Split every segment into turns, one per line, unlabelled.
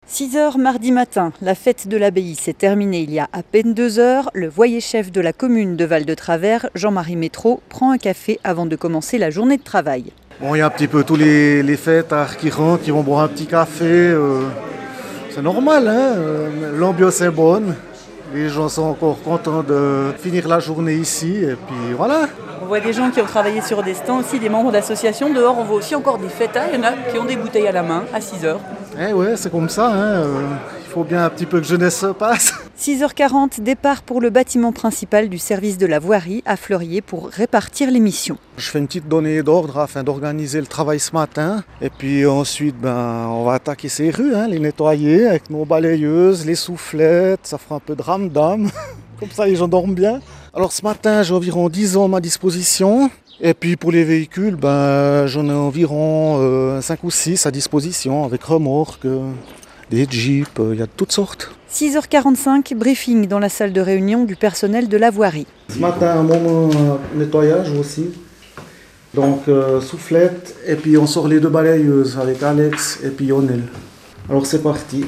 6 heures mardi matin, la fête de l'abbaye s'est terminée il y a à peine 2 heures. Le voyer-chef de la commune de Val-de-Travers, Jean-Marie Métro, prend un café avant de commencer la journée de travail.
Bon, il y a un petit peu tous les fêtards qui rentrent, qui vont boire un petit café. C'est normal, hein, l'ambiance est bonne. Les gens sont encore contents de finir la journée ici et puis voilà.
On voit des gens qui ont travaillé sur des stands, aussi des membres d'associations. Dehors, on voit aussi encore des fêtards. Il y en a qui ont des bouteilles à la main à 6 heures.
Eh ouais, c'est comme ça, hein. Il faut bien un petit peu que jeunesse se passe.
6h40, départ pour le bâtiment principal du service de la voirie à Fleurier pour répartir les missions.
Je fais une petite donnée d'ordre afin d'organiser le travail ce matin. Et puis ensuite, on va attaquer ces rues, hein, les nettoyer avec nos balayeuses, les soufflettes. Ça fera un peu de ramdam. Comme ça, les gens dorment bien. Alors ce matin, j'ai environ 10 ans à ma disposition. Et puis pour les véhicules, j'en ai environ 5 ou 6 à disposition avec remorques, des jeeps, il y a de toutes sortes.
6h45, briefing dans la salle de réunion du personnel de la voirie.
Ce matin, un moment nettoyage aussi. Donc soufflette et puis on sort les 2 balayeuses avec Alex et puis Lionel. Alors c'est parti.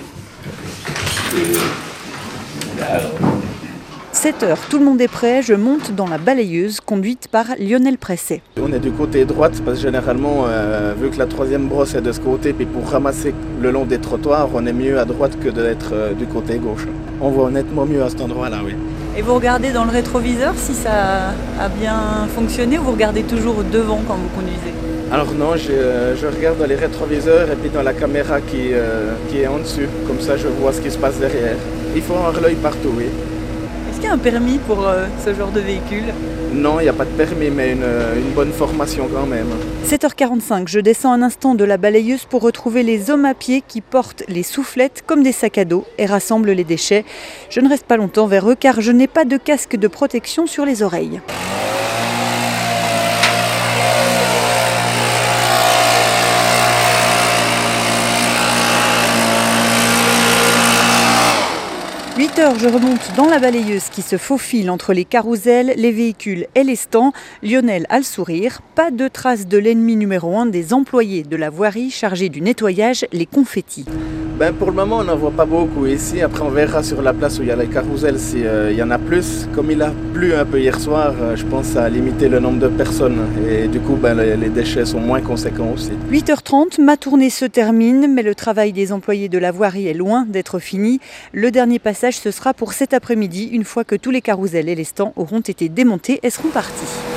7h, tout le monde est prêt, je monte dans la balayeuse conduite par Lionel Presset.
On est du côté droite parce que généralement, vu que la 3e brosse est de ce côté, puis pour ramasser le long des trottoirs, on est mieux à droite que d'être du côté gauche. On voit nettement mieux à cet endroit-là, oui.
Et vous regardez dans le rétroviseur si ça a bien fonctionné ou vous regardez toujours devant quand vous conduisez?
Alors non, je regarde dans les rétroviseurs et puis dans la caméra qui est en dessus. Comme ça, je vois ce qui se passe derrière. Il faut avoir l'œil partout, oui.
Est-ce qu'il y a un permis pour ce genre de véhicule?
Non, il n'y a pas de permis, mais une bonne formation quand même.
7h45, je descends un instant de la balayeuse pour retrouver les hommes à pied qui portent les soufflettes comme des sacs à dos et rassemblent les déchets. Je ne reste pas longtemps vers eux car je n'ai pas de casque de protection sur les oreilles. « 8h, je remonte dans la balayeuse qui se faufile entre les carousels, les véhicules et les stands. Lionel a le sourire. Pas de traces de l'ennemi numéro 1 des employés de la voirie chargés du nettoyage, les confettis.
Pour le moment, on n'en voit pas beaucoup ici. Après, on verra sur la place où il y a les carousels s'il y en a plus. Comme il a plu un peu hier soir, je pense à limiter le nombre de personnes. Et du coup, les déchets sont moins conséquents aussi.
8h30, ma tournée se termine, mais le travail des employés de la voirie est loin d'être fini. Le dernier passage, ce sera pour cet après-midi, une fois que tous les carousels et les stands auront été démontés et seront partis.